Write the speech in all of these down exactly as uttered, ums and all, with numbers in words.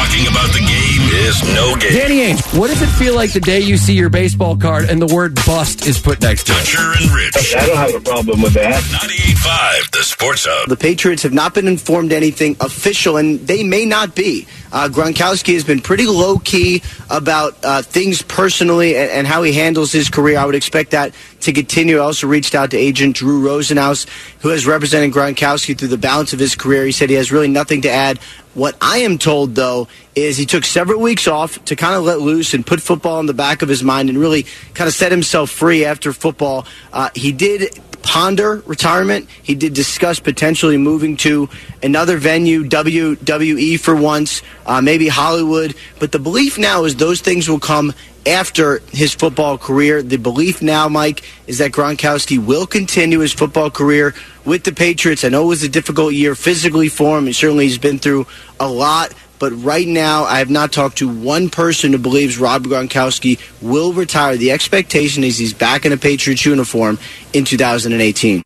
Talking about the game is no game. Danny Ainge, what does it feel like the day you see your baseball card and the word bust is put next to it? Dutcher and Rich. I don't have a problem with that. ninety-eight point five, the Sports Hub. The Patriots have not been informed anything official, and they may not be. Uh, Gronkowski has been pretty low-key about uh, things personally and, and how he handles his career. I would expect that to continue. I also reached out to agent Drew Rosenhaus, who has represented Gronkowski through the balance of his career. He said he has really nothing to add. What I am told, though, is he took several weeks off to kind of let loose and put football in the back of his mind and really kind of set himself free after football. Uh, he did ponder retirement. He did discuss potentially moving to another venue, W W E for once, uh, maybe Hollywood. But the belief now is those things will come after his football career. The belief now, Mike, is that Gronkowski will continue his football career with the Patriots. I know it was a difficult year physically for him, and certainly he's been through a lot. But right now, I have not talked to one person who believes Rob Gronkowski will retire. The expectation is he's back in a Patriots uniform in two thousand eighteen.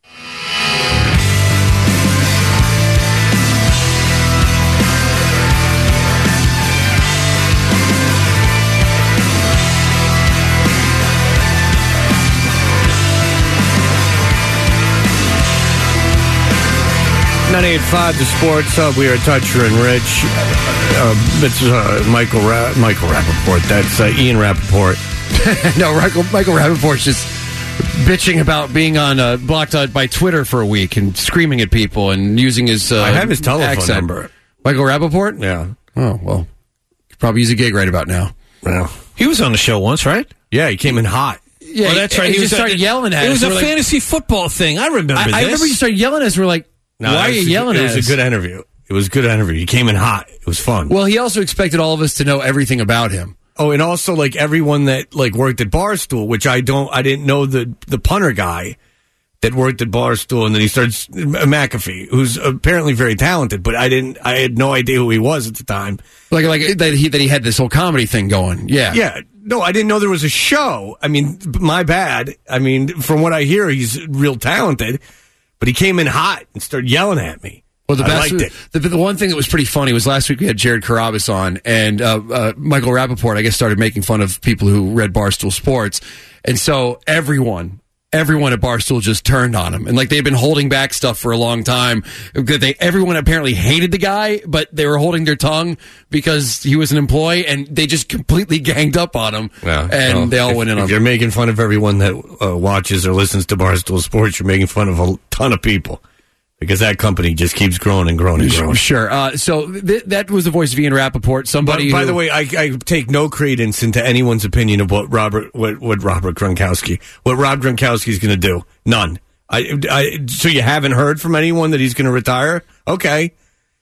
ninety-eight point five, the Sports Hub. We are Dutcher and Rich. Uh, it's uh, Michael Ra- Michael Rappaport. That's uh, Ian Rappaport. No, Michael, Michael Rappaport's just bitching about being on uh, blocked out by Twitter for a week and screaming at people and using his uh, I have his telephone accent. number. Michael Rappaport? Yeah. Oh, well, could probably use a gig right about now. Well, he was on the show once, right? Yeah, he came in hot. Yeah, well, that's right. He, He, he was just started a, yelling at it us. It was a We're fantasy like, football thing. I remember I, this. I remember you started yelling at us. We're like, no, why are you was, yelling it at us? It was a good interview. It was a good interview. He came in hot. It was fun. Well, he also expected all of us to know everything about him. Oh, and also like everyone that like worked at Barstool, which I don't, I didn't know the the punter guy that worked at Barstool, and then he starts McAfee, who's apparently very talented, but I didn't, I had no idea who he was at the time. Like like that he that he had this whole comedy thing going. Yeah, yeah. No, I didn't know there was a show. I mean, my bad. I mean, from what I hear, he's real talented, but he came in hot and started yelling at me. Well, the I best, liked it. The, the one thing that was pretty funny was last week we had Jared Carabas on, and uh, uh, Michael Rappaport, I guess, started making fun of people who read Barstool Sports. And so everyone, everyone at Barstool just turned on him. And like they'd been holding back stuff for a long time. They, everyone apparently hated the guy, but they were holding their tongue because he was an employee, and they just completely ganged up on him. Yeah, and well, they all if, went in if on him. You're making fun of everyone that uh, watches or listens to Barstool Sports. You're making fun of a ton of people. Because that company just keeps growing and growing and growing. Sure. Uh, so th- that was the voice of Ian Rappaport. Somebody. By, by who, the way, I, I take no credence into anyone's opinion of what Robert, what, what Robert Gronkowski, what Rob Gronkowski is going to do. None. I, I, so you haven't heard from anyone that he's going to retire? Okay.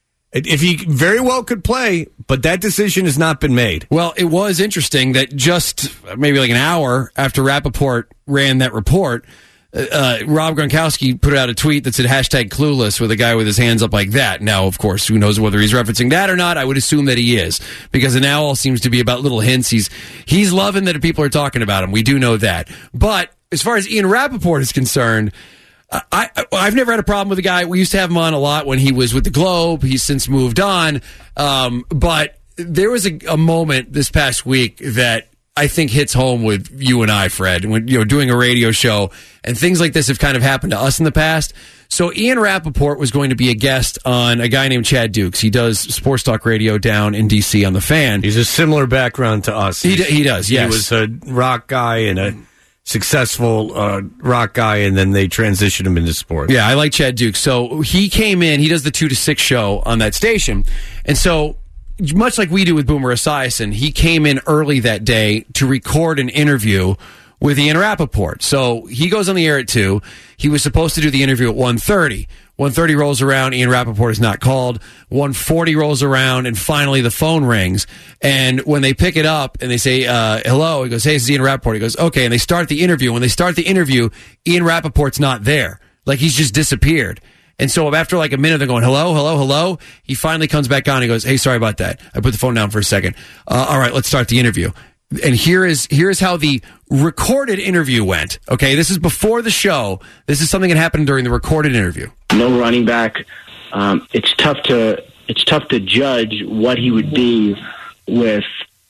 If he very well could play, but that decision has not been made. Well, it was interesting that just maybe like an hour after Rappaport ran that report, Uh, Rob Gronkowski put out a tweet that said hashtag clueless with a guy with his hands up like that. Now, of course, who knows whether he's referencing that or not? I would assume that he is, because it now all seems to be about little hints. He's he's loving that people are talking about him. We do know that. But as far as Ian Rappaport is concerned, I, I, I've never had a problem with the guy. We used to have him on a lot when he was with the Globe. He's since moved on. Um, but there was a, a moment this past week that I think hits home with you and I, Fred, when you know doing a radio show, and things like this have kind of happened to us in the past. So Ian Rappaport was going to be a guest on a guy named Chad Dukes. He does sports talk radio down in D C on the Fan. He's a similar background to us. He, d- he does, yes. He was a rock guy and a successful uh, rock guy, and then they transitioned him into sports. Yeah, I like Chad Dukes. So he came in. He does the two to six show on that station, and so much like we do with Boomer Esiason, he came in early that day to record an interview with Ian Rappaport. So he goes on the air at two. He was supposed to do the interview at one thirty. one thirty rolls around, Ian Rappaport is not called. one forty rolls around, and finally the phone rings. And when they pick it up and they say, uh, hello, he goes, hey, this is Ian Rappaport. He goes, okay, and they start the interview. When they start the interview, Ian Rappaport's not there. Like, he's just disappeared. And so after like a minute, they're going, hello, hello, hello. He finally comes back on. He goes, hey, sorry about that. I put the phone down for a second. Uh, all right, let's start the interview. And here is here is how the recorded interview went. Okay, this is before the show. This is something that happened during the recorded interview. No running back. Um, it's tough to it's tough to judge what he would be with.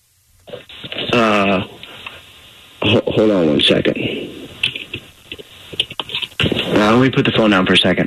Uh, ho- hold on one second. Uh, let me put the phone down for a second.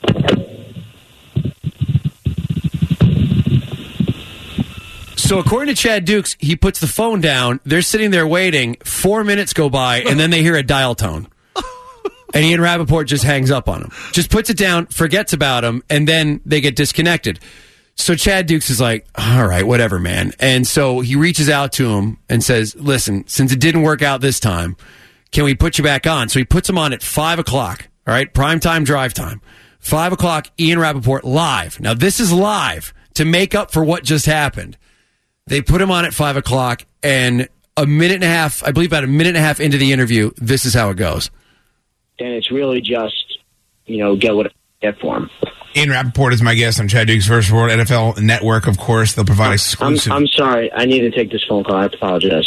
So according to Chad Dukes, he puts the phone down. They're sitting there waiting. Four minutes go by, and then they hear a dial tone. And Ian Rappaport just hangs up on him. Just puts it down, forgets about him, and then they get disconnected. So Chad Dukes is like, all right, whatever, man. And so he reaches out to him and says, listen, since it didn't work out this time, can we put you back on? So he puts him on at five o'clock, all right, prime time, drive time. five o'clock, Ian Rappaport live. Now, this is live to make up for what just happened. They put him on at five o'clock, and a minute and a half, I believe about a minute and a half into the interview, this is how it goes. And it's really just, you know, get what I get for him. Ian Rappaport is my guest on Chad Dukes First World N F L Network. Of course, they'll provide exclusive. I'm, I'm sorry. I need to take this phone call. I have to apologize.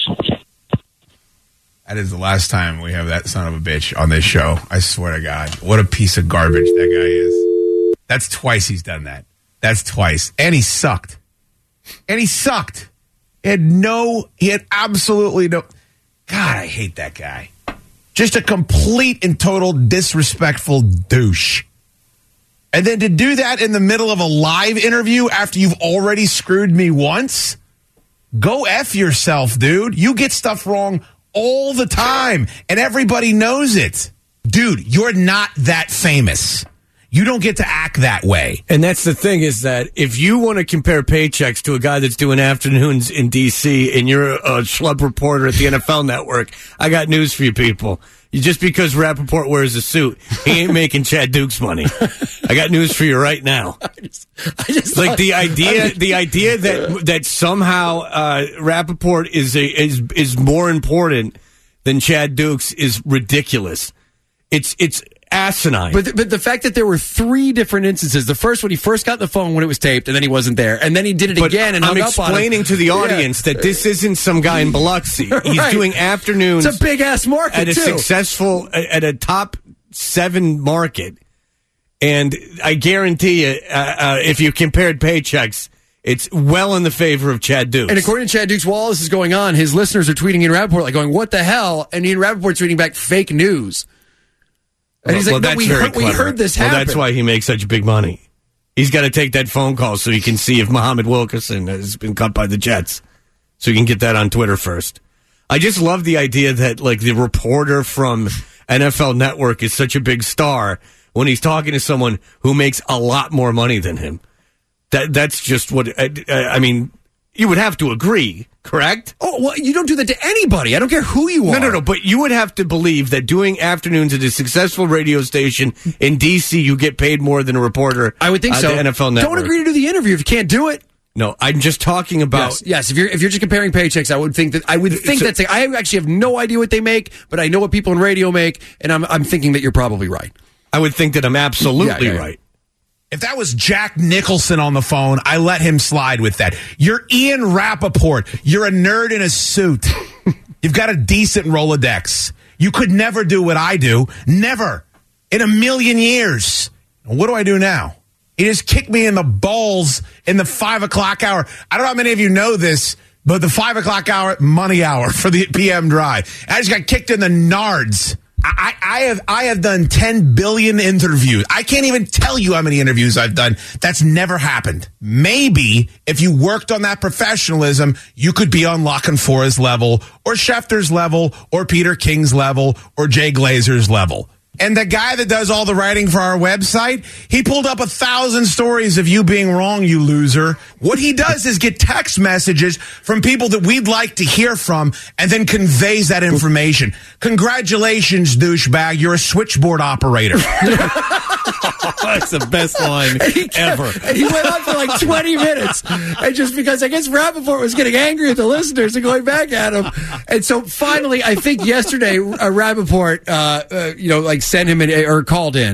That is the last time we have that son of a bitch on this show. I swear to God. What a piece of garbage that guy is. That's twice he's done that. That's twice. And he sucked. And he sucked. He had no, he had absolutely no. God, I hate that guy. Just a complete and total disrespectful douche. And then to do that in the middle of a live interview after you've already screwed me once? Go F yourself, dude. You get stuff wrong all the time, and everybody knows it. Dude, you're not that famous. You don't get to act that way. And that's the thing is that if you want to compare paychecks to a guy that's doing afternoons in D C and you're a schlub reporter at the N F L Network, I got news for you people. You, just because Rappaport wears a suit, he ain't making Chad Dukes money. I got news for you right now. I just, I just like thought, the idea, I mean, the idea that that somehow uh, Rappaport is a is is more important than Chad Dukes is ridiculous. It's it's asinine. But the, but the fact that there were three different instances. The first one, he first got the phone when it was taped, and then he wasn't there, and then he did it but again. And I'm hung up on explaining him. to the audience yeah. that this isn't some guy in Biloxi. He's Right. doing afternoons. It's a big ass market at a too. successful at a top seven market, and I guarantee you, uh, uh, if you compared paychecks, it's well in the favor of Chad Dukes. And according to Chad Dukes, while all this is going on, his listeners are tweeting Ian Rappaport like going, "What the hell?" And Ian Rappaport's tweeting back, "Fake news." And he's well, like, well, "But we very heard, we clever. heard this well, happen." That's why he makes such big money. He's got to take that phone call so he can see if Muhammad Wilkerson has been cut by the Jets. So he can get that on Twitter first. I just love the idea that like the reporter from N F L Network is such a big star when he's talking to someone who makes a lot more money than him. That that's just what I, I mean. You would have to agree, correct? Oh, well, you don't do that to anybody. I don't care who you are. No, no, no. But you would have to believe that doing afternoons at a successful radio station in D C, you get paid more than a reporter. I would think at so. The N F L Network. Don't agree to do the interview if you can't do it. No, I'm just talking about. Yes, yes. If you're if you're just comparing paychecks, I would think that I would think So- that's. A, I actually have no idea what they make, but I know what people in radio make, and I'm I'm thinking that you're probably right. I would think that I'm absolutely Yeah, yeah, yeah. right. If that was Jack Nicholson on the phone, I let him slide with that. You're Ian Rappaport. You're a nerd in a suit. You've got a decent Rolodex. You could never do what I do. Never. In a million years. What do I do now? He just kicked me in the balls in the five o'clock hour. I don't know how many of you know this, but the five o'clock hour, money hour for the P M drive. I just got kicked in the nards. I, I have I have done ten billion interviews. I can't even tell you how many interviews I've done. That's never happened. Maybe if you worked on that professionalism, you could be on La Canfora's level, or Schefter's level, or Peter King's level, or Jay Glazer's level. And the guy that does all the writing for our website, he pulled up a thousand stories of you being wrong, you loser. What he does is get text messages from people that we'd like to hear from and then conveys that information. Congratulations, douchebag. You're a switchboard operator. That's the best line He kept- ever. And he went on for like twenty minutes. And just because I guess Rappaport was getting angry at the listeners and going back at him. And so finally, I think yesterday, uh, Rappaport, uh, uh, you know, like sent him an, or called in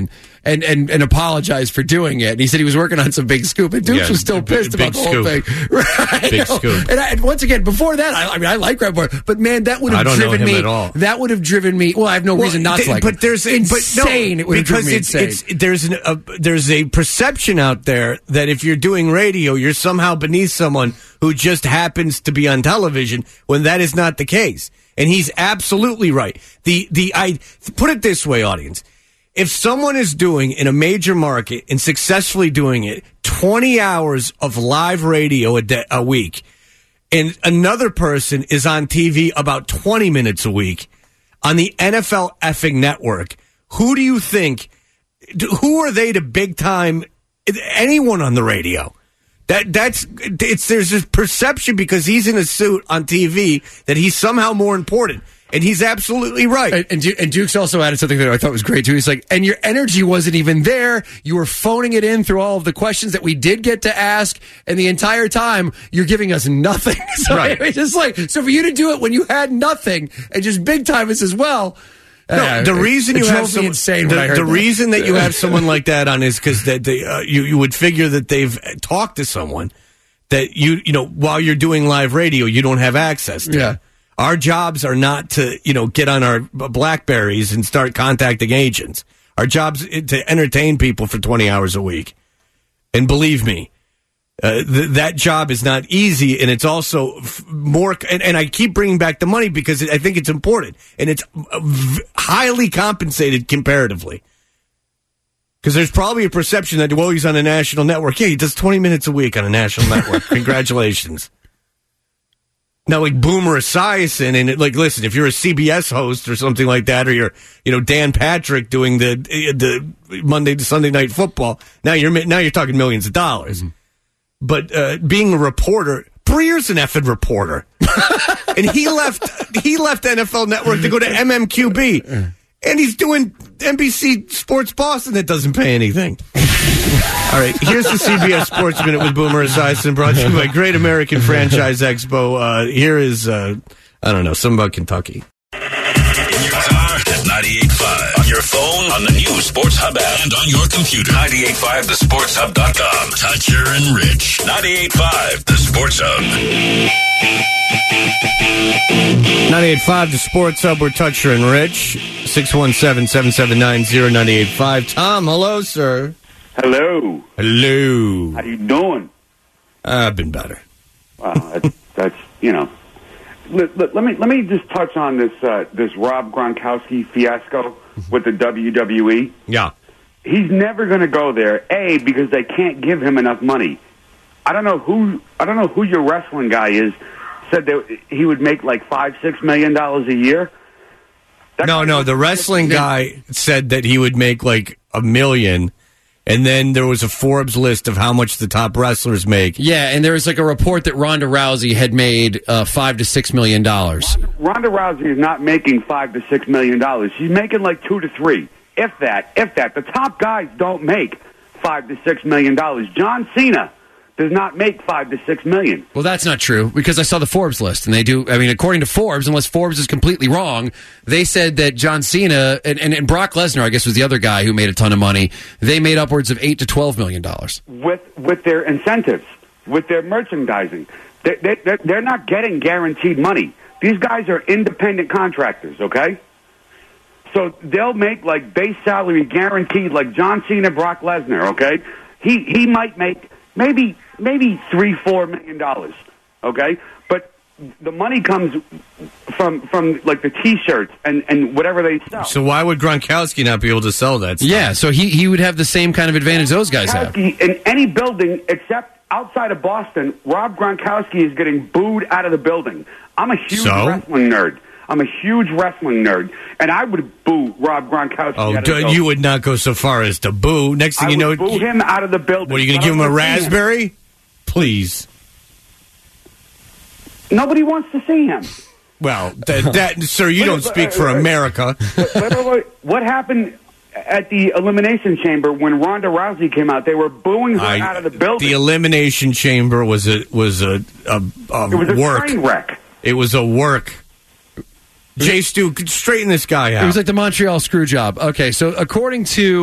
and, and, and apologized for doing it. And he said he was working on some big scoop, and Dukes Yeah, was still big- pissed big about the whole scoop. thing. Right? Big scoop. And, I, and once again, before that, I, I mean, I like Rappaport, but man, that would I have don't know driven him me. at all. That would have driven me. Well, I have no Well, reason not th- to like but him. there's a, insane. But no, it would have driven because me it's, insane. it's there's an, a there's a perception out there that if you're doing radio, you're somehow beneath someone who just happens to be on television, when that is not the case. And he's absolutely right. The the I put it this way, audience. If someone is doing in a major market and successfully doing it twenty hours of live radio a, day, a week, and another person is on T V about twenty minutes a week on the N F L effing network, who do you think, who are they to big time anyone on the radio? That that's it's there's this perception because he's in a suit on T V that he's somehow more important, and he's absolutely right. And, and, Du- and Dukes also added something that I thought was great too. He's like, and your energy wasn't even there. You were phoning it in through all of the questions that we did get to ask, and the entire time you're giving us nothing. So Right. it's just like, so for you to do it when you had nothing and just big time us as well. No, uh, the reason it you drove have me some, insane the, when I heard the that. reason that you have someone like that on is because that they uh, you you would figure that they've talked to someone that you you know while you're doing live radio you don't have access to. Yeah. Our jobs are not to you know get on our Blackberries and start contacting agents. Our jobs is to entertain people for twenty hours a week, and believe me. Uh, th- that job is not easy, and it's also f- more. And, and I keep bringing back the money because it, I think it's important, and it's uh, v- highly compensated comparatively. Because there's probably a perception that well, he's on a national network. Yeah, he does twenty minutes a week on a national network. Congratulations. Now, like Boomer Esiason, and it, like, listen, if you're a C B S host or something like that, or you're, you know, Dan Patrick doing the the Monday to Sunday Night Football, now you're now you're talking millions of dollars. Mm-hmm. But uh, being a reporter, Breer's an effing reporter, and he left he left N F L Network to go to M M Q B, and he's doing N B C Sports Boston that doesn't pay anything. All right, here's the C B S Sports Minute with Boomer Esiason, brought to you by Great American Franchise Expo. Uh, here is, uh, I don't know, something about Kentucky. In your car at ninety-eight point five. On your phone, on the new Sports Hub app, and on your computer. ninety-eight point five the sports hub dot com. Toucher and Rich. ninety-eight point five The Sports Hub. ninety-eight point five The Sports Hub, we're Toucher and Rich. six one seven, seven seven nine, zero nine eight five. Tom, hello, sir. Hello. Hello. How you doing? Uh, I've been better. Wow, that's, that's you know. Let, let, let me let me just touch on this uh, this Rob Gronkowski fiasco with the W W E. Yeah. He's never going to go there. A, because they can't give him enough money. I don't know who I don't know who your wrestling guy is. Said that he would make like five six million dollars a year. That No, guy- no, the wrestling guy said that he would make like a million. And then there was a Forbes list of how much the top wrestlers make. Yeah, and there was like a report that Ronda Rousey had made uh, five to six million dollars. Ronda Rousey is not making five to six million dollars. She's making like two to three, if that, if that. The top guys don't make five to six million dollars. John Cena does not make five to six million. Well, that's not true because I saw the Forbes list, and they do. I mean, according to Forbes, unless Forbes is completely wrong, they said that John Cena and, and, and Brock Lesnar, I guess, was the other guy who made a ton of money. They made upwards of eight to twelve million dollars with with their incentives, with their merchandising. They, they, they're, they're not getting guaranteed money. These guys are independent contractors. Okay. So they'll make like base salary guaranteed, like John Cena, Brock Lesnar. Okay, he he might make maybe maybe three four million dollars. Okay, but the money comes from from like the T-shirts and and whatever they sell. So why would Gronkowski not be able to sell that stuff? Yeah, so he, he would have the same kind of advantage those guys have. Gronkowski, in any building except outside of Boston, Rob Gronkowski is getting booed out of the building. I'm a huge So? wrestling nerd. I'm a huge wrestling nerd, and I would boo Rob Gronkowski. Oh, out of the d- building. you would not go so far as to boo. Next thing I you know, would boo him out of the building. what are you going I to give him don't a wanna see him. raspberry? Please. Nobody wants to see him. Well, that, that sir, you don't speak for America. Wait, wait, wait. What happened at the Elimination Chamber when Ronda Rousey came out? They were booing her I- out of the building. The elimination chamber was a was a a, a it was a work. train wreck. It was a work. Jay Stu, straighten this guy out. It was like the Montreal screw job. Okay, so according to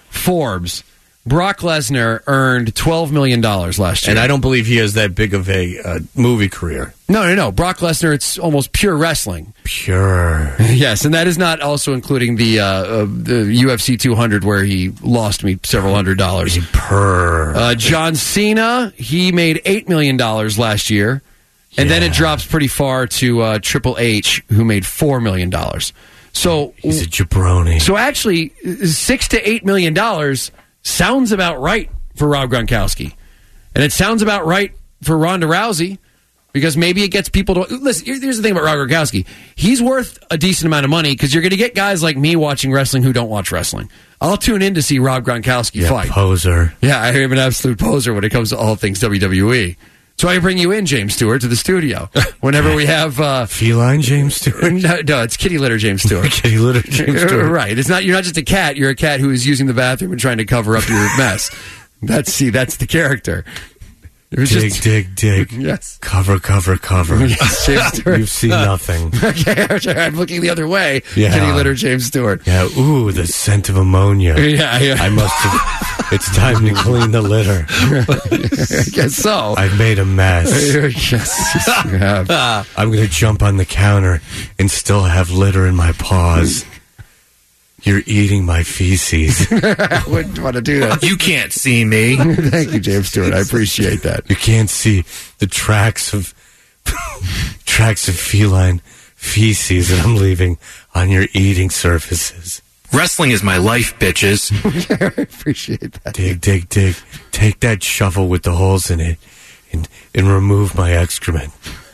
Forbes, Brock Lesnar earned twelve million dollars last year. And I don't believe he has that big of a uh, movie career. No, no, no. Brock Lesnar, it's almost pure wrestling. Pure. Yes, and that is not also including the uh, uh, the U F C two hundred where he lost me several hundred dollars. Purr. Uh, John Cena, he made eight million dollars last year. And Yeah. then it drops pretty far to uh, Triple H, who made four million dollars. So He's a jabroni. So actually, six to eight million dollars sounds about right for Rob Gronkowski, and it sounds about right for Ronda Rousey because maybe it gets people to listen. Here's the thing about Rob Gronkowski: he's worth a decent amount of money because you're going to get guys like me watching wrestling who don't watch wrestling. I'll tune in to see Rob Gronkowski yeah, fight. Poser. Yeah, I am an absolute poser when it comes to all things W W E. So I bring you in, James Stewart, to the studio whenever we have uh, feline James Stewart. No, no, it's kitty litter James Stewart. Kitty litter James Stewart. Right. It's not. You're not just a cat. You're a cat who is using the bathroom and trying to cover up your mess. That's see. That's the character. It was dig, just, dig, dig. Yes. Cover, cover, cover. Yes, James Stewart. You see nothing. Okay, I'm looking the other way. Yeah. Kitty litter James Stewart. Yeah. Ooh, the scent of ammonia. Yeah, yeah. I must have. It's time to clean the litter. I guess so. I've made a mess. yes, yes, you have. I'm going to jump on the counter and still have litter in my paws. You're eating my feces. I wouldn't want to do that. You can't see me. Thank you, James Stewart. I appreciate that. You can't see the tracks of tracks of feline feces that I'm leaving on your eating surfaces. Wrestling is my life, bitches. I appreciate that. Dig, dig, dig. Take that shovel with the holes in it and, and remove my excrement.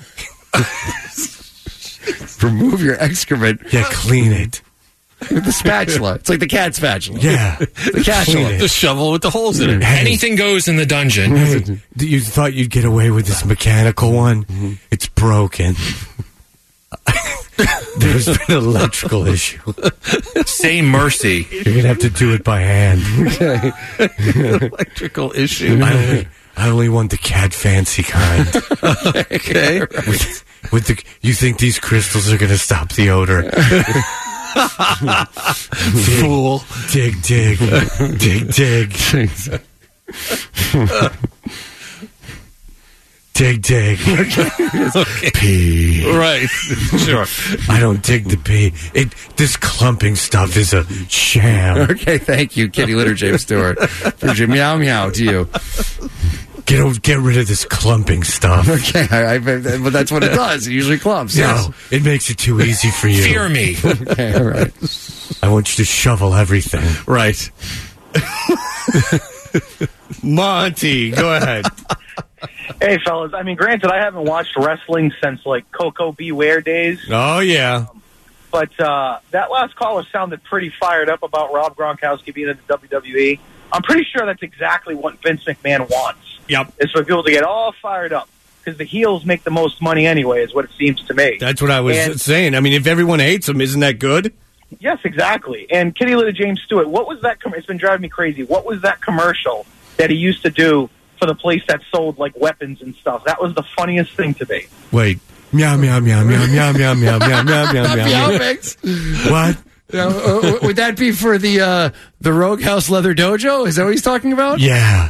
Remove your excrement. Yeah, clean it. With the spatula. It's like the cat spatula. Yeah. The cat Clean spatula. it. The shovel with the holes in it. Hey. Anything goes in the dungeon. Hey, you thought you'd get away with this mechanical one? Mm-hmm. It's broken. There's been an electrical issue. Say mercy. You're going to have to do it by hand. Electrical issue. I only, I only want the cat fancy kind. Okay. With, with the, you think these crystals are going to stop the odor? Fool. Dig, dig. Dig, dig. Dig, dig. Okay. Pee. Right. Sure. I don't dig the pee. It, this clumping stuff is a sham. Okay, thank you, kitty litter James Stewart. Appreciate meow meow to you. Get o- get rid of this clumping stuff. Okay, I, I, but that's what it does. It usually clumps. Yes. No, it makes it too easy for you. Fear me. Okay, all right. I want you to shovel everything. Right. Monty, go ahead. Hey, fellas. I mean, granted, I haven't watched wrestling since, like, Coco Beware days. Oh, yeah. But uh, that last caller sounded pretty fired up about Rob Gronkowski being in the W W E. I'm pretty sure that's exactly what Vince McMahon wants. Yep. Is for people to get all fired up. Because the heels make the most money anyway, is what it seems to me. That's what I was and, saying. I mean, if everyone hates him, isn't that good? Yes, exactly. And Kitty Litter James Stewart, what was that? Com- it's been driving me crazy. What was that commercial that he used to do for the place that sold, like, weapons and stuff? That was the funniest thing to me. Wait. Meow, meow, meow, meow, meow, meow, meow, meow, meow, meow, meow. Meow mix. What? Now, uh, would that be for the uh, the Rogue House Leather Dojo? Is that what he's talking about? Yeah.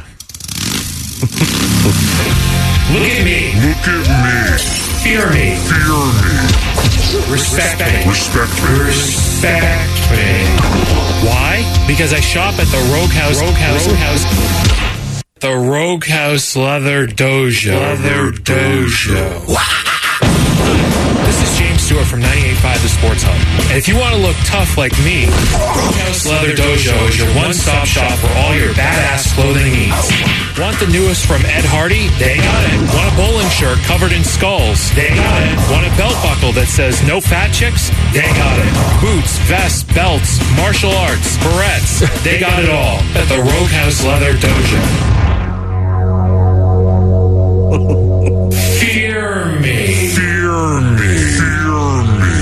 Look at me. Look at me. Fear me. Fear me. Respect me. Respect me. Respect me. Why? Because I shop at the Rogue House. Rogue House. Rogue House. The Rogue House Leather Dojo. Leather Dojo. This is James Stewart from ninety-eight point five The Sports Hub. And if you want to look tough like me, Rogue House Leather Dojo is your one-stop shop for all your badass clothing needs. Want the newest from Ed Hardy? They got it. Want a bowling shirt covered in skulls? They got it. Want a belt buckle that says no fat chicks? They got it. Boots, vests, belts, martial arts, barrettes. They got it all at the Rogue House Leather Dojo. Fear me. Fear me. Fear me.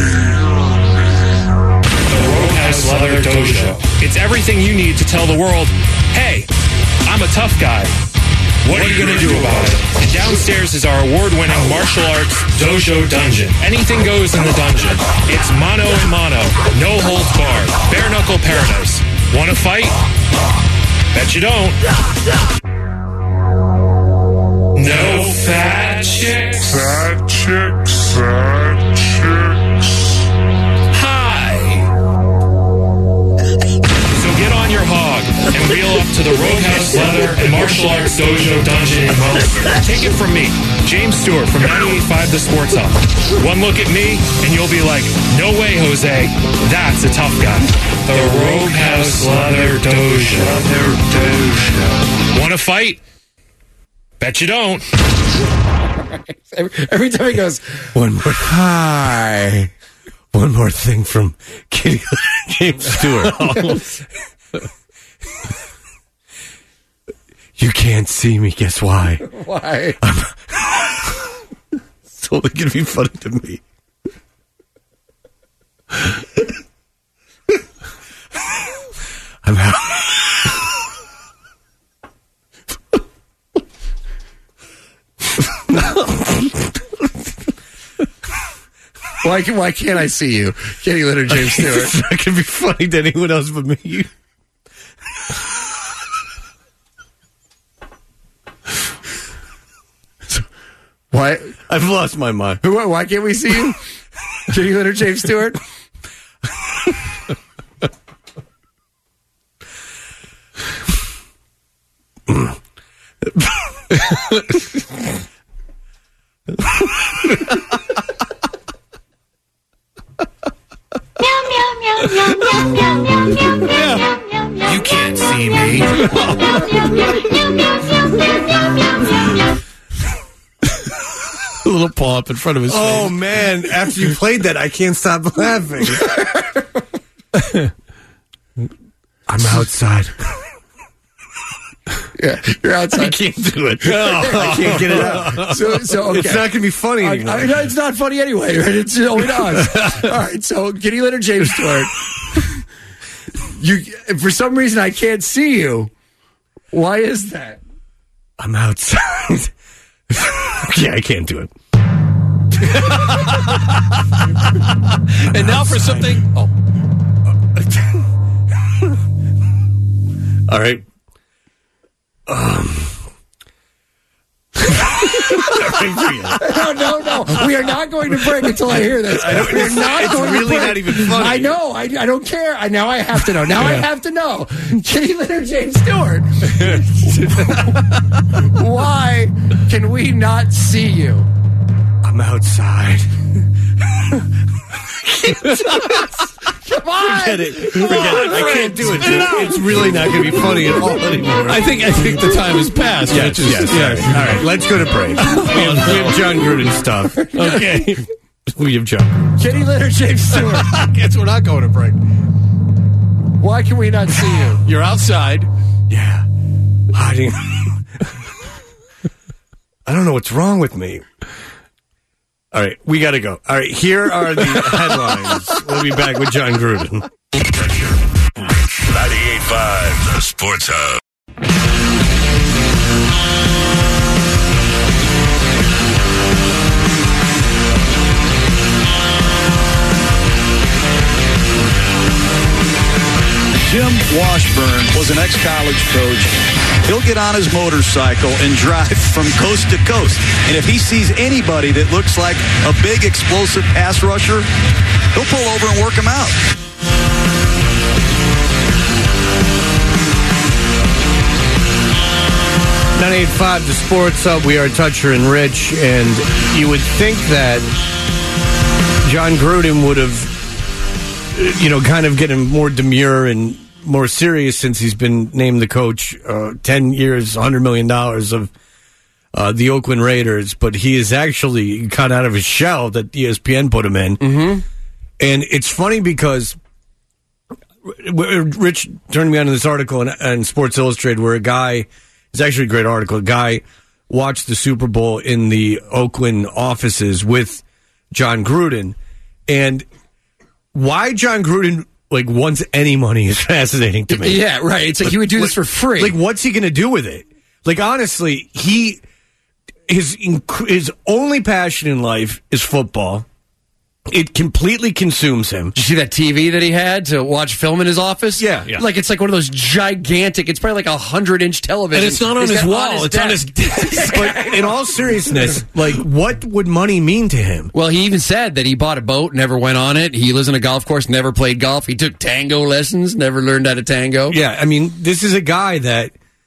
The Rogue House Leather Dojo. It's everything you need to tell the world, hey, I'm a tough guy. What are you going to do about it? And downstairs is our award-winning martial arts dojo dungeon. Anything goes in the dungeon. It's mano a mano, no holds barred, bare knuckle paradise. Want to fight? Bet you don't. No fat chicks. Fat chicks, fat chicks. Hi. So get on your hog and reel up to the Roadhouse Leather and Martial Arts Dojo Dungeon in Wellsburg. Take it from me, James Stewart from ninety-eight point five The Sports Hub. One look at me and you'll be like, no way, Jose. That's a tough guy. The Roadhouse Leather Dojo. Leather Dojo. Want to fight? Bet you don't. every, every time he goes, One more. Hi. One more thing from Kitty James Stewart. You can't see me. Guess why? why? It's only going to be funny to me. I'm out. Why, can, why can't I see you? Kitty Litter James Stewart. It's not going to be funny to anyone else but me. Why? I've lost my mind. Why, why can't we see you? Kitty Litter James Stewart? You can't see me. A little paw up in front of his oh, face. Man. After you played that, I can't stop laughing. I'm outside. Yeah, you're outside. I can't do it. I can't get it out. So, so okay. It's not going to be funny anymore. I, I, it's not funny anyway. Right? It's only to us. All right. So, Kitty Litter James Stewart. You, for some reason, I can't see you. Why is that? I'm outside. Yeah, I can't do it. And now for something. Oh. All right. Um. no, no, no. We are not going to break until I hear this. I don't, We're not it's going really to break. not even funny. I know. I, I don't care. I, now I have to know. Now I have to know. Kitty Litter James Stewart. Why can we not see you? I'm outside. Come on. Forget it. Forget it. I can't do it. It's really not going to be funny at all anymore. I think I think the time has passed. Yes, is, yes. yes. All right. All right. Let's go to break. We have, we have John Gruden stuff. Okay. We have John. Kitty Litter James Stewart. Guess we're not going to break. Why can we not see you? You're outside. Yeah. Hiding. I don't know what's wrong with me. All right, we got to go. All right, here are the headlines. We'll be back with John Gruden. ninety-eight point five, The Sports Hub. Jim Washburn was an ex-college coach. He'll get on his motorcycle and drive from coast to coast. And if he sees anybody that looks like a big explosive pass rusher, he'll pull over and work him out. ninety-eight point five, The Sports Hub. We are Toucher and Rich. And you would think that John Gruden would have, you know, kind of getting more demure and more serious since he's been named the coach uh, ten years, one hundred million dollars of uh, the Oakland Raiders. But he is actually cut out of his shell that E S P N put him in. Mm-hmm. And it's funny because Rich turned me on to this article in, in Sports Illustrated where a guy, it's actually a great article, a guy watched the Super Bowl in the Oakland offices with John Gruden. And why John Gruden like wants any money is fascinating to me. Yeah, right. It's like he would do this for free. Like, what's he going to do with it? Like, honestly, he his his only passion in life is football. It completely consumes him. Did you see that T V that he had to watch film in his office? Yeah. yeah. Like, it's like one of those gigantic, it's probably like a hundred-inch television. And it's not on He's his got wall, it's on his desk. But in all seriousness, like, what would money mean to him? Well, he even said that he bought a boat, never went on it. He lives in a golf course, never played golf. He took tango lessons, never learned how to tango. Yeah, I mean, this is a guy that,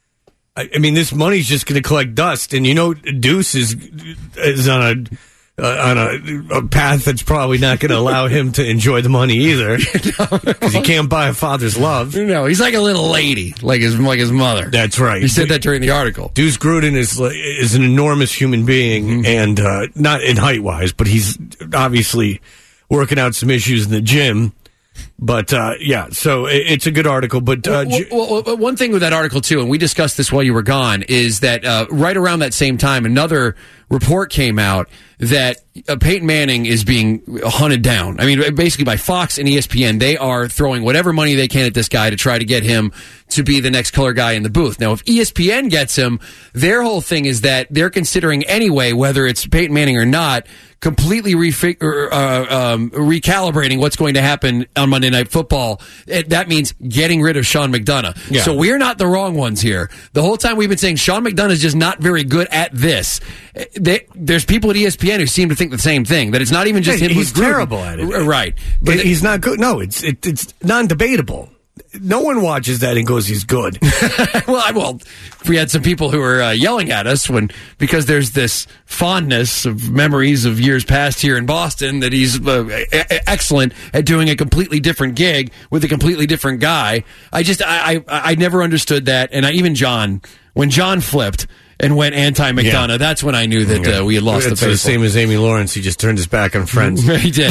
I, I mean, this money's just going to collect dust. And, you know, Deuce is, is on a... Uh, on a, a path that's probably not going to allow him to enjoy the money either, because he can't buy a father's love. No, he's like a little lady, like his like his mother. That's right. He said that during the article. Deuce Gruden is is an enormous human being, mm-hmm. and uh, not in height wise, but he's obviously working out some issues in the gym. But, uh, yeah, so it, it's a good article. But uh, well, well, well, one thing with that article, too, and we discussed this while you were gone, is that uh, right around that same time, another report came out that uh, Peyton Manning is being hunted down. I mean, basically by Fox and E S P N, they are throwing whatever money they can at this guy to try to get him to be the next color guy in the booth. Now, if E S P N gets him, their whole thing is that they're considering anyway, whether it's Peyton Manning or not, completely refig- or, uh, um, recalibrating what's going to happen on Monday Night Football. It, that means getting rid of Sean McDonough. Yeah. So we're not the wrong ones here. The whole time we've been saying Sean McDonough is just not very good at this. They, there's people at E S P N who seem to think the same thing, that it's not even just hey, him he's who's terrible at it. Right. But he's not good. No, it's it, it's non-debatable. No one watches that and goes, he's good. well, I, well, we had some people who were uh, yelling at us when, because there's this fondness of memories of years past here in Boston, that he's uh, a- excellent at doing a completely different gig with a completely different guy. I just, I, I, I never understood that. And I, even John, when John flipped and went anti-McDonough, yeah. that's when I knew that uh, we had lost it's the faithful. It's the same as Amy Lawrence. He just turned his back on Friends. He did.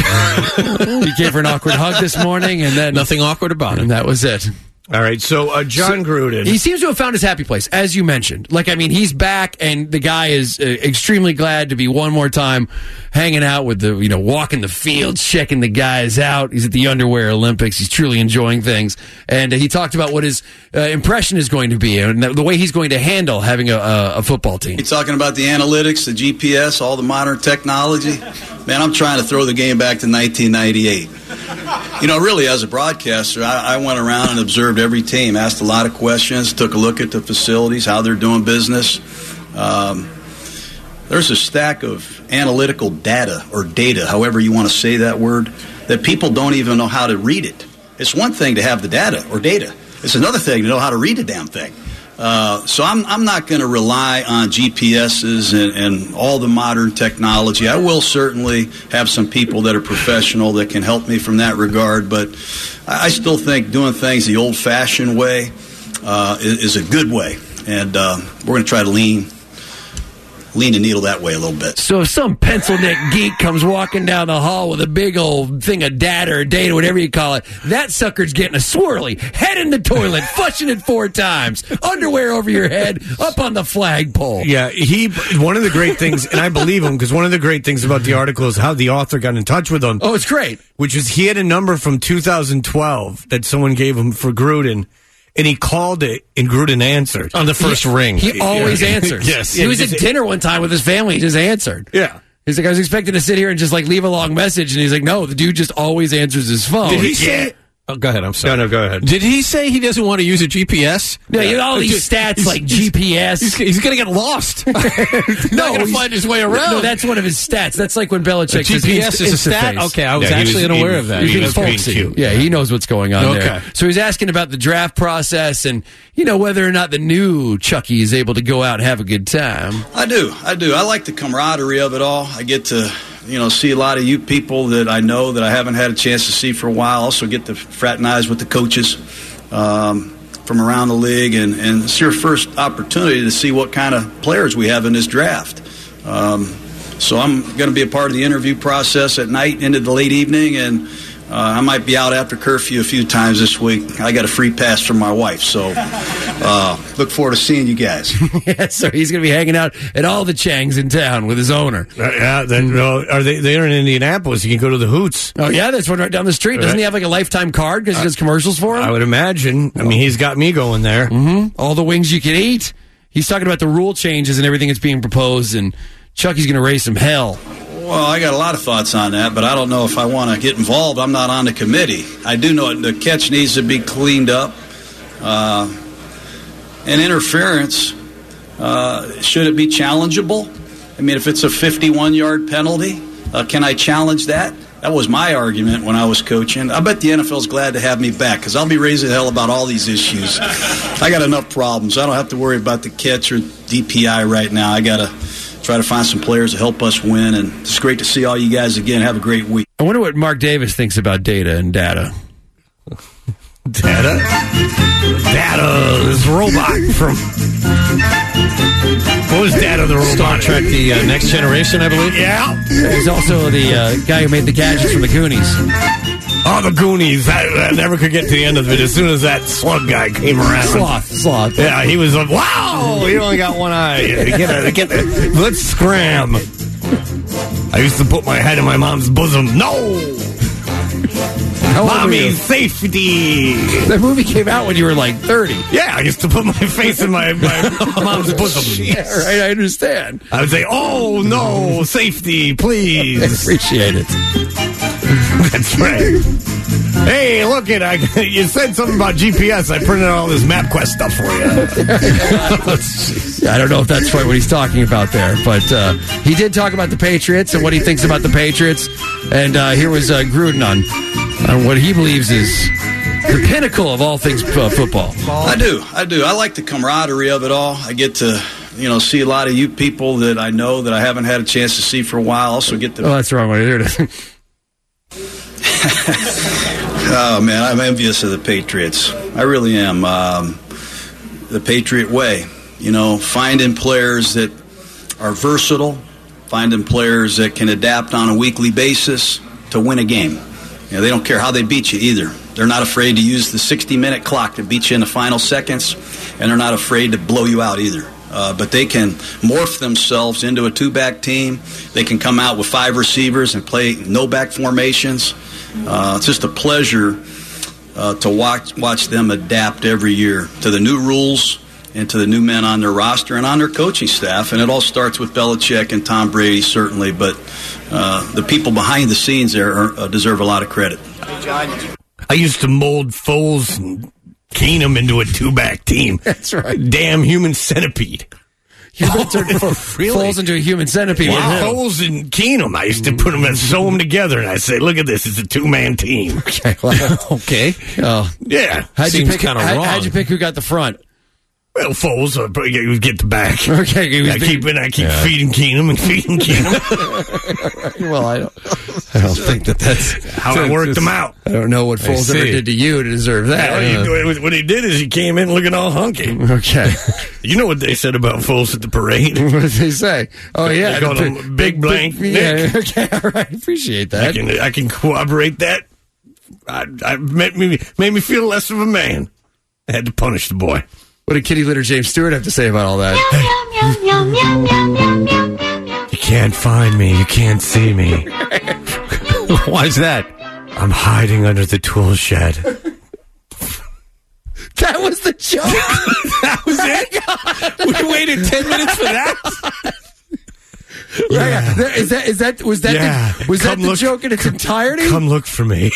He gave her an awkward hug this morning, and then nothing awkward about it. And that was it. All right, so uh, John so, Gruden. He seems to have found his happy place, as you mentioned. Like, I mean, he's back, and the guy is uh, extremely glad to be one more time hanging out with the, you know, walking the fields, checking the guys out. He's at the Underwear Olympics. He's truly enjoying things. And uh, he talked about what his uh, impression is going to be and the, the way he's going to handle having a, a, a football team. You're talking about the analytics, the G P S, all the modern technology. Man, I'm trying to throw the game back to nineteen ninety-eight. You know, really, as a broadcaster, I, I went around and observed every team, asked a lot of questions, took a look at the facilities, how they're doing business. Um, there's a stack of analytical data or data, however you want to say that word, that people don't even know how to read it. It's one thing to have the data or data. It's another thing to know how to read the damn thing. Uh, so I'm I'm not going to rely on G P S's and, and all the modern technology. I will certainly have some people that are professional that can help me from that regard, but I still think doing things the old-fashioned way uh, is, is a good way, and uh, we're going to try to lean lean the needle that way a little bit. So if some pencil neck geek comes walking down the hall with a big old thing of data or data, whatever you call it, that sucker's getting a swirly, head in the toilet, flushing it four times, underwear over your head, up on the flagpole. Yeah, he, one of the great things, and I believe him, because one of the great things about the article is how the author got in touch with him. Oh, it's great. Which is he had a number from two thousand twelve that someone gave him for Gruden. And he called it, and Gruden answered. On the first he, ring. He always yeah. answers. Yes. He yeah, was at dinner one time with his family. He just answered. Yeah. He's like, I was expecting to sit here and just, like, leave a long message. And he's like, no, the dude just always answers his phone. Did he say... Yeah. Oh, go ahead. I'm sorry. No, no, go ahead. Did he say he doesn't want to use a G P S? No, you know, all these stats he's, like G P S. He's, he's going to get lost. He's no, not going to find his way around. No, that's one of his stats. That's like when Belichick says G P S is a stat? Okay, I was yeah, actually was, unaware was, of that. He, he was folksy. Yeah, he knows what's going on okay. there. So he's asking about the draft process and, you know, whether or not the new Chucky is able to go out and have a good time. I do. I do. I like the camaraderie of it all. I get to... you know, see a lot of you people that I know that I haven't had a chance to see for a while. Also get to fraternize with the coaches um, from around the league. And, and it's your first opportunity to see what kind of players we have in this draft. Um, so I'm going to be a part of the interview process at night into the late evening. And uh, I might be out after curfew a few times this week. I got a free pass from my wife. So uh, look forward to seeing you guys. Yeah, so he's going to be hanging out at all the Changs in town with his owner. Uh, yeah, then uh, are they? They're in Indianapolis. You can go to the Hoots. Oh yeah, that's one right down the street. Doesn't right. he have like a lifetime card because he does commercials for him? I would imagine. I mean, he's got me going there. Mm-hmm. All the wings you can eat. He's talking about the rule changes and everything that's being proposed, and Chucky's going to raise some hell. Well, I got a lot of thoughts on that, but I don't know if I want to get involved. I'm not on the committee. I do know the catch needs to be cleaned up. Uh, and interference, uh, should it be challengeable? I mean, if it's a fifty-one-yard penalty, uh, can I challenge that? That was my argument when I was coaching. I bet the N F L's glad to have me back because I'll be raising hell about all these issues. I got enough problems. I don't have to worry about the catch or D P I right now. I got to try to find some players to help us win, and it's great to see all you guys again. Have a great week. I wonder what Mark Davis thinks about data and data. Data? Data, this robot from... What was Data the robot? Star Trek, the uh, Next Generation, I believe. Yeah. He's also the uh, guy who made the gadgets from the Goonies. Oh, the Goonies. I, I never could get to the end of it as soon as that slug guy came around. Sloth. Sloth. Yeah, he was like, wow, he only got one eye. Get it, get it. Let's scram. I used to put my head in my mom's bosom. No! Mommy, safety! That movie came out when you were like thirty. Yeah, I used to put my face in my, my mom's bosom. Yeah, right, I understand. I would say, oh, no, safety, please. I appreciate it. That's right. Hey, look it! I, you said something about G P S. I printed out all this MapQuest stuff for you. I don't know if that's right what he's talking about there, but uh, he did talk about the Patriots and what he thinks about the Patriots. And uh, here was uh, Gruden on, on what he believes is the pinnacle of all things uh, football. I do. I do. I like the camaraderie of it all. I get to, you know, see a lot of you people that I know that I haven't had a chance to see for a while. Also get to... Oh, that's the wrong way to do it. Oh, man, I'm envious of the Patriots. I really am. Um, the Patriot way. You know, finding players that are versatile, finding players that can adapt on a weekly basis to win a game. You know, they don't care how they beat you either. They're not afraid to use the sixty-minute clock to beat you in the final seconds, and they're not afraid to blow you out either. Uh, but they can morph themselves into a two-back team. They can come out with five receivers and play no-back formations. Uh, it's just a pleasure uh, to watch watch them adapt every year to the new rules and to the new men on their roster and on their coaching staff. And it all starts with Belichick and Tom Brady, certainly. But uh, the people behind the scenes there are, uh, deserve a lot of credit. I used to mold Foles and Keenum into a two-back team. That's right. Damn human centipede. You oh, turned really? Falls into a human centipede. Wow. Foles and Keenum. I used to put them and sew them together, and I say, "Look at this! It's a two-man team." Okay. Well, okay. Oh, yeah. How'd you Seems pick? kinda How, wrong. how'd you pick who got the front? Well, Foles, uh, you would get the back. Okay. He was I the- keep it. I keep Yeah. feeding Keenum and feeding Keenum. Well, I don't. I don't think that that's How I worked them out. I don't know what I Foles ever see. did to you to deserve that. Well, he- what he did is he came in looking all hunky. Okay. You know what they said about Foles at the parade? What did they say? Oh yeah, They called the him Big Blank Yeah. Nick. Okay. All right. Appreciate that. I can I can corroborate that. I, I made me made me feel less of a man. I had to punish the boy. What did Kitty Litter James Stewart have to say about all that? You can't find me. You can't see me. Why is that? I'm hiding under the tool shed. That was the joke. That was it. We waited ten minutes for that. Yeah. Right. Is that is that was that Yeah. the, was Come that the look- joke in its entirety? Come look for me.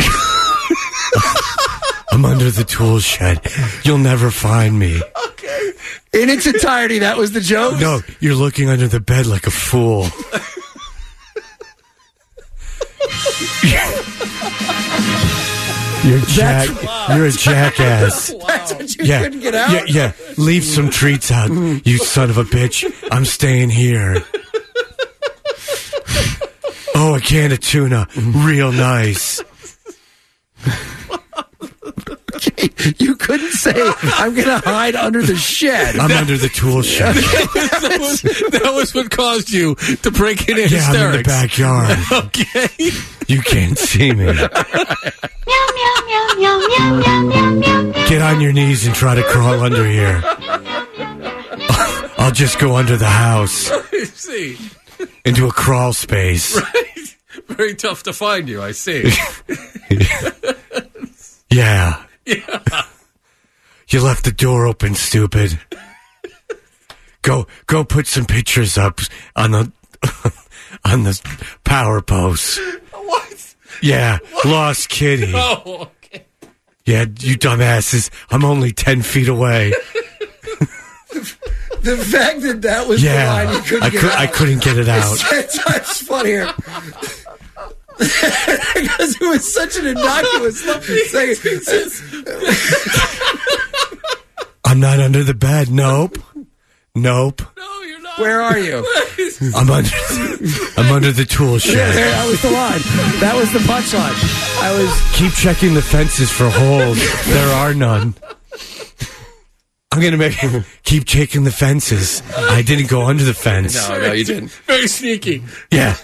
I'm under the tool shed. You'll never find me. Okay. In its entirety, that was the joke. No, you're looking under the bed like a fool. You're jack. You're a jackass. That's what you Yeah, couldn't get out. yeah, yeah. Leave some treats out, you son of a bitch. I'm staying here. Oh, a can of tuna, real nice. Okay. You couldn't say I'm going to hide under the shed. I'm under the tool shed. that, was, that was what caused you to break into Yeah, I'm in the hysterics. backyard. Okay. You can't see me. Get on your knees and try to crawl under here. I'll just go under the house I see. into a crawl space. Right. Very tough to find you, I see. Yeah. Yeah. You left the door open, stupid. Go go put some pictures up on the on the power post. What? Yeah, lost kitty. Oh, okay. Yeah, you dumbasses. I'm only ten feet away. The fact that that was Yeah, the line you couldn't I, get could, out. I couldn't get it out. It's ten times funnier. Because it was such an innocuous thing. I'm not under the bed. Nope. Nope. No, you're not. Where are you? I'm under. I'm under the tool Yeah, shed. there, that was the line. That was the punchline. I was. Keep checking the fences for holes. There are none. I'm gonna make keep checking the fences. I didn't go under the fence. No, no, you didn't. Very sneaky. Yeah.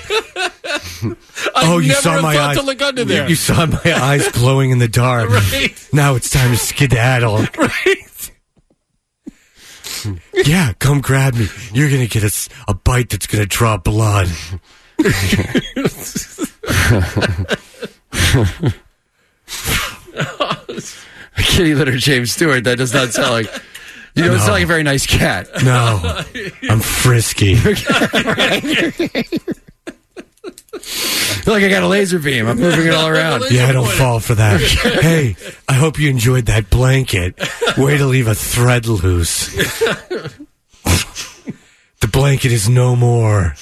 I Oh, you never saw have my thought eyes. to look under there. You saw my eyes glowing in the dark. Right. Now it's time to skedaddle. Right. Yeah, come grab me. You're gonna get a, s- a bite that's gonna draw blood. Kitty litter James Stewart. That does not sound like. You don't No. sound like a very nice cat. No, I'm frisky. Like I got a laser beam. I'm moving it all around. Yeah, I don't fall for that. Hey, I hope you enjoyed that blanket. Way to leave a thread loose. The blanket is no more.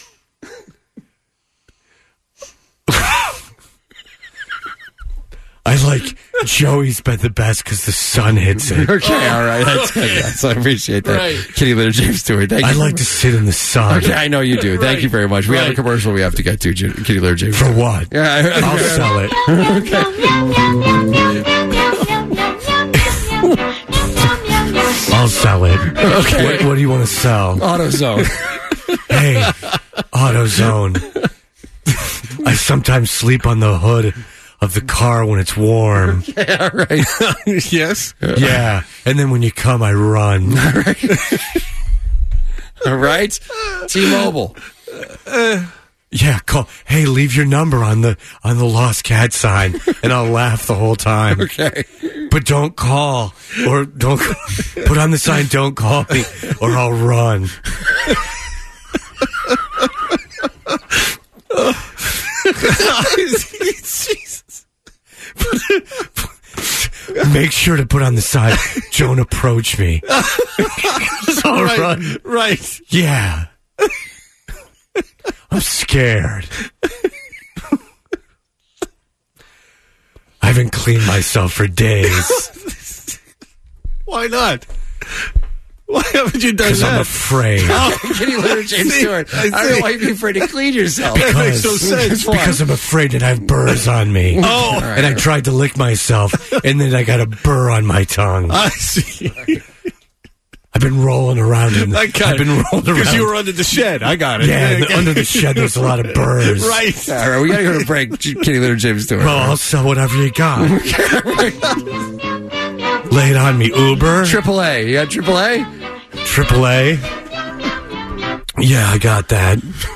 I like Joey's been the best because the sun hits it. Okay, all right. That's good. Yes, I appreciate that. Right. Kitty litter James Stewart. Thank I you. like to sit in the sun. Okay, I know you do. Thank Right. you very much. We have a Right. commercial we have to get to, J- Kitty litter James For Stewart. what? Yeah, I- I'll sell it. I'll sell it. Okay. What, what do you want to sell? AutoZone. Hey, AutoZone. I sometimes sleep on the hood of the car when it's warm. Yeah, right. Yes. Yeah, and then when you come, I run. All right. T-Mobile. Yeah, call. Hey, leave your number on the on the lost cat sign, and I'll laugh the whole time. Okay. But don't call, or don't put on the sign. Don't call me, or I'll run. Jesus. Make sure to put on the sign. Don't approach me. So I'll Right. run. Right. Yeah. I'm scared. I haven't cleaned myself for days Why not? Why haven't you done because I'm that? afraid. Kitty litter James See, Stewart. I I, don't see. know why you'd be afraid to clean yourself. That makes no Because- sense. Because I'm afraid that I have burrs on me. Oh. And I tried to lick myself, and then I got a burr on my tongue. I see. I've been rolling around in. I got I've been it. rolling Because around. you were under the shed. I got it. yeah, and under the shed, there's a lot of burrs. Right. All right, we got to go to break. Kitty litter James Stewart. Well, I'll sell whatever you got. Lay it on me, Uber, Triple A. You got Triple A? Triple A. Yeah, I got that.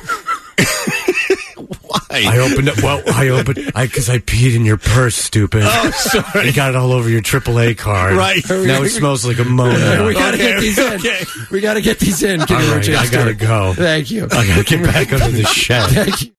Why? I opened up. Well, I opened. I because I peed in your purse, stupid. Oh, sorry. You got it all over your triple A card. Right. Now it smells like ammonia. We got to Okay, get these in. okay. We got to get these in. Kitty All litter right, James I gotta Stewart. go. Thank you. I gotta get back under the shed. Thank you.